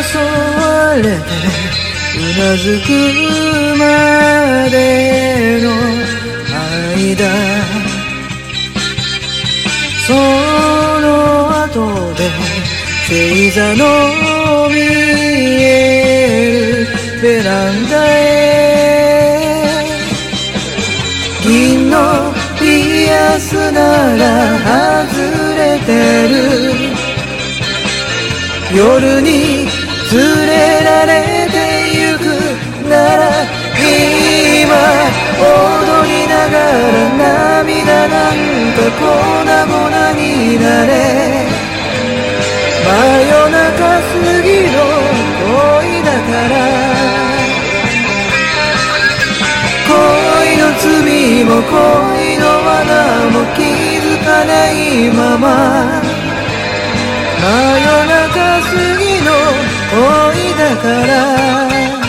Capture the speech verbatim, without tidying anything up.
われてうなずくまでの間、その後で星座の見えるベランダへ、銀のピアスなら外れてる、夜に連れられてゆくなら今踊りながら涙なんか粉々になれ、真夜中過ぎの恋だから、恋の罪も恋の罠も気づかないまま、真夜中過ぎの恋だから。